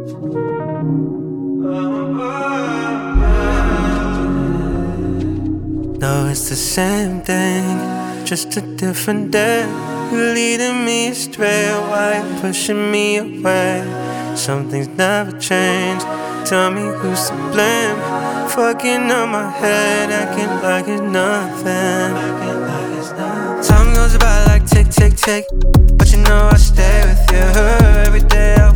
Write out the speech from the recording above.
No, it's the same thing, just a different day. You're leading me astray, why you pushing me away? Something's never changed, tell me who's to blame. Fucking up my head, acting like it's nothing. Time goes by like tick, tick, tick, but you know I stay with you. Every day I